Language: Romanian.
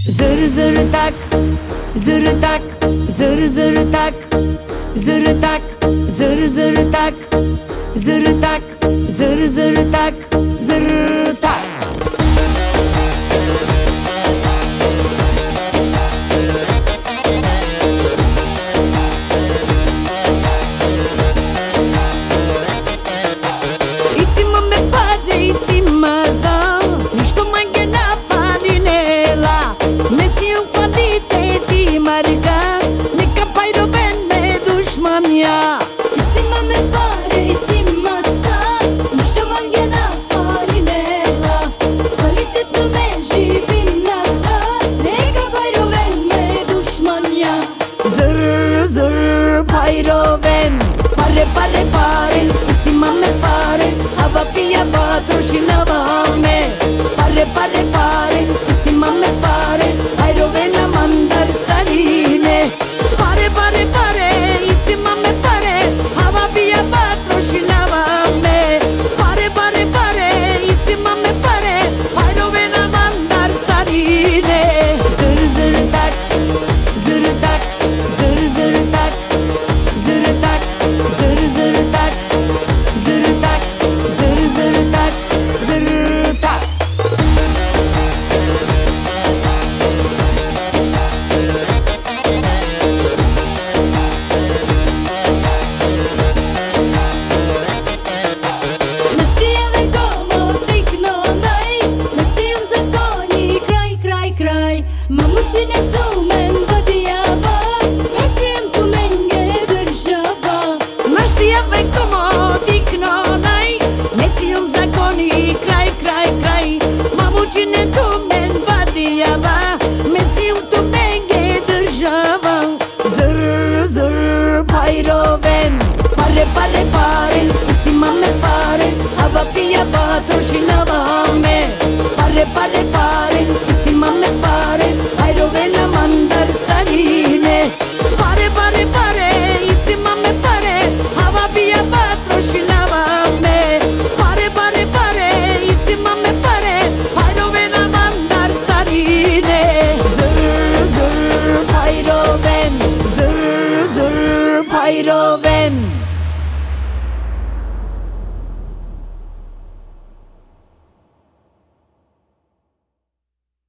Zır zır tak, zır tak, zır zır tak, zır tak, zır zır tak, zır tak, zır zır tak, zır tak. Pairoven, pare, pare, pare, isima me pare, ava pia patrocinava me. Pare, pare, pare, isima me pare, Pairoven a mandar sarine. Pare, pare, pare, isima me pare, ava pia patrocinava me. Pare, pare, pare, isima me pare, Pairoven a mandar sarine. Zır zır tak, zır tak, zır zır tak. Zır tak, zır zır tak, zır tak, zır zır tak, zır tak. Ne știam como tikno nai, ne siam zakoni kraj, kraj, kraj. Mamučine tu men badiava, ne siam tu menge država. Ne știam como tikno nai, ne siam zakoni kraj, kraj, kraj. Mamučine tu men badiava, ne siam tu menge država. Zır zır Pairoven, pare, pare, pare, isima me pare, ava pia patrocinava me. Pare, pare, pare.